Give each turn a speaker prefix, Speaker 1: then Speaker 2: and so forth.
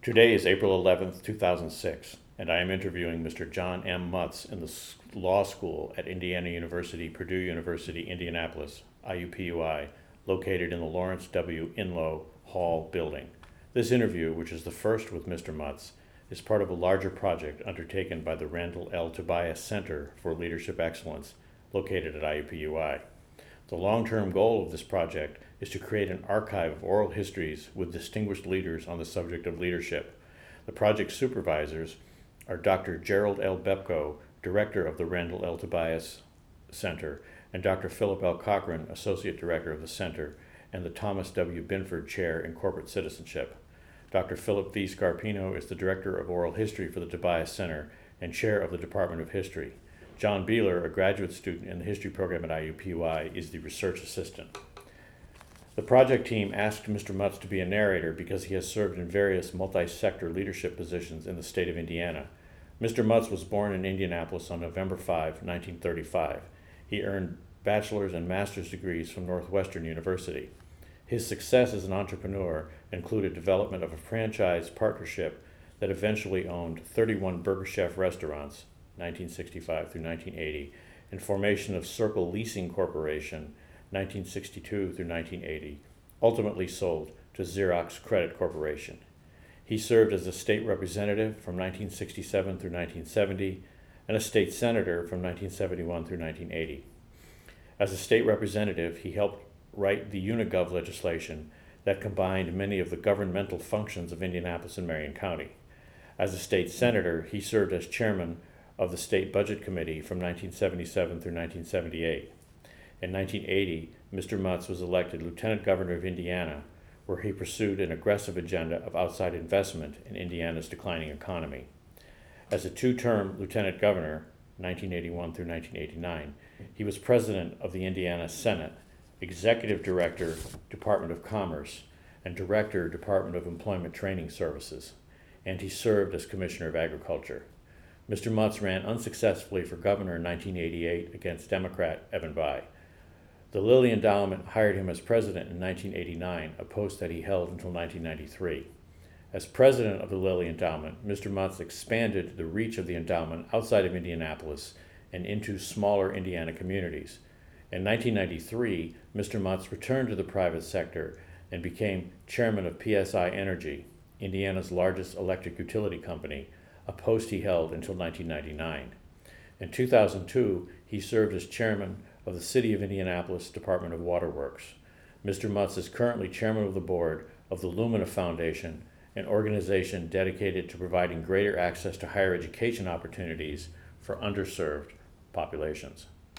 Speaker 1: Today is April 11th, 2006, and I am interviewing Mr. John M. Mutz in the law school at Indiana University, Purdue University, Indianapolis, IUPUI, located in the Lawrence W. Inlow Hall building. This interview, which is the first with Mr. Mutz, is part of a larger project undertaken by the Randall L. Tobias Center for Leadership Excellence, located at IUPUI. The long-term goal of this project is to create an archive of oral histories with distinguished leaders on the subject of leadership. The project supervisors are Dr. Gerald L. Bepko, Director of the Randall L. Tobias Center, and Dr. Philip L. Cochran, Associate Director of the Center, and the Thomas W. Binford Chair in Corporate Citizenship. Dr. Philip V. Scarpino is the Director of Oral History for the Tobias Center and Chair of the Department of History. John Beeler, a graduate student in the history program at IUPUI, is the research assistant. The project team asked Mr. Mutz to be a narrator because he has served in various multi-sector leadership positions in the state of Indiana. Mr. Mutz was born in Indianapolis on November 5, 1935. He earned bachelor's and master's degrees from Northwestern University. His success as an entrepreneur included development of a franchise partnership that eventually owned 31 Burger Chef restaurants, 1965 through 1980, and formation of Circle Leasing Corporation, 1962 through 1980, ultimately sold to Xerox Credit Corporation. He served as a state representative from 1967 through 1970 and a state senator from 1971 through 1980. As a state representative, he helped write the Unigov legislation that combined many of the governmental functions of Indianapolis and Marion County. As a state senator, he served as chairman of the State Budget Committee from 1977 through 1978. In 1980, Mr. Mutz was elected Lieutenant Governor of Indiana, where he pursued an aggressive agenda of outside investment in Indiana's declining economy. As a two-term Lieutenant Governor, 1981 through 1989, he was President of the Indiana Senate, Executive Director, Department of Commerce, and Director, Department of Employment Training Services, and he served as Commissioner of Agriculture. Mr. Mutz ran unsuccessfully for governor in 1988 against Democrat Evan Bayh. The Lilly Endowment hired him as president in 1989, a post that he held until 1993. As president of the Lilly Endowment, Mr. Mutz expanded the reach of the endowment outside of Indianapolis and into smaller Indiana communities. In 1993, Mr. Mutz returned to the private sector and became chairman of PSI Energy, Indiana's largest electric utility company, a post he held until 1999. In 2002, he served as chairman of the City of Indianapolis Department of Waterworks. Mr. Mutz is currently chairman of the board of the Lumina Foundation, an organization dedicated to providing greater access to higher education opportunities for underserved populations.